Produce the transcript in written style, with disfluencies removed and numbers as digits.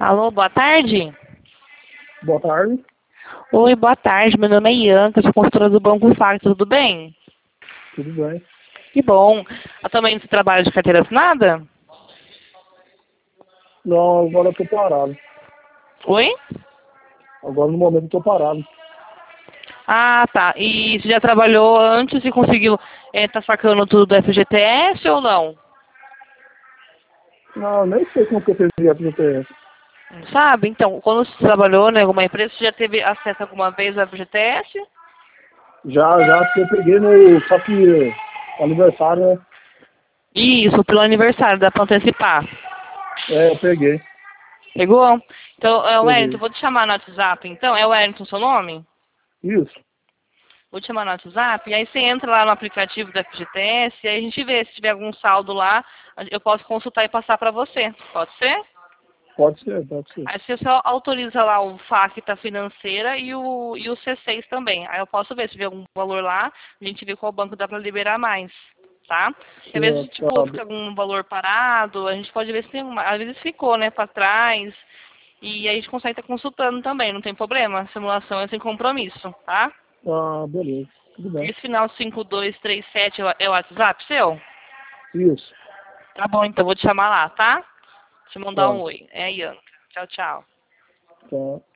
Alô, boa tarde. Boa tarde. Oi, boa tarde. Meu nome é Ianca, sou consultora do Banco Facto, tudo bem? Tudo bem? Que bom. Atualmente você trabalha de carteira assinada? Não, agora eu tô parado. Oi? Agora no momento eu tô parado. Ah, tá. E você já trabalhou antes e conseguiu tá sacando tudo do FGTS ou não? Não, nem sei como que eu fiz FGTS. Não sabe? Então, quando você trabalhou em alguma empresa, você já teve acesso alguma vez ao FGTS? Já que eu peguei no. Só que aniversário, né? Isso, pelo aniversário, dá pra antecipar. É, eu peguei. Pegou? Então, Wellington, Peguei. vou te chamar no WhatsApp, então. É Wellington seu nome? Isso. Vou te chamar no WhatsApp, e aí você entra lá no aplicativo da FGTS, e aí a gente vê se tiver algum saldo lá, eu posso consultar e passar para você. Pode ser? Pode ser, pode ser. Aí você só autoriza lá o FAQ da financeira e o C6 também. Aí eu posso ver se tiver algum valor lá, a gente vê qual banco dá para liberar mais, tá? Porque às vezes, tipo, Tá, fica algum valor parado, a gente pode ver se tem alguma. Às vezes ficou, né, para trás, e aí a gente consegue estar consultando também, não tem problema. A simulação é sem compromisso, tá? beleza. Tudo bem. Esse final 5237 é o WhatsApp seu? Isso. Tá bom, então vou te chamar lá, tá? Te mandar Tá, um oi. É a Ianca. Tchau, tchau. tá.